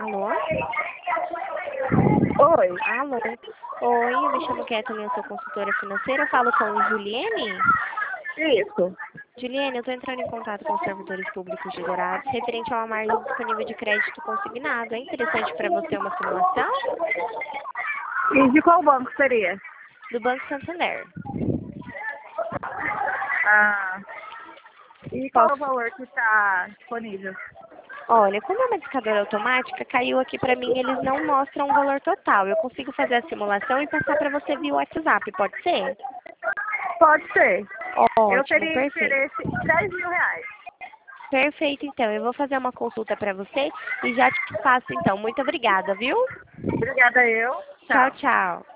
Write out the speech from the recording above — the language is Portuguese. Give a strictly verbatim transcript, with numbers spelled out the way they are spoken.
Alô? Oi. Alô? Oi, me chamo Kathleen, eu sou consultora financeira. Eu falo com Juliene? Isso. Juliene, eu estou entrando em contato com os servidores públicos de Dourados referente a uma margem disponível de crédito consignado. É interessante para você uma simulação? E de qual banco seria? Do Banco Santander. Ah, e qual é o Posso? valor que está disponível? Olha, como é uma discadora automática, caiu aqui para mim, eles não mostram o valor total. Eu consigo fazer a simulação e passar para você via WhatsApp, pode ser? Pode ser. Eu Ótimo, teria perfeito. interesse em dez mil reais. Perfeito, então. Eu vou fazer uma consulta para você e já te passo, então. Muito obrigada, viu? Obrigada eu. Tchau, Tchau. tchau.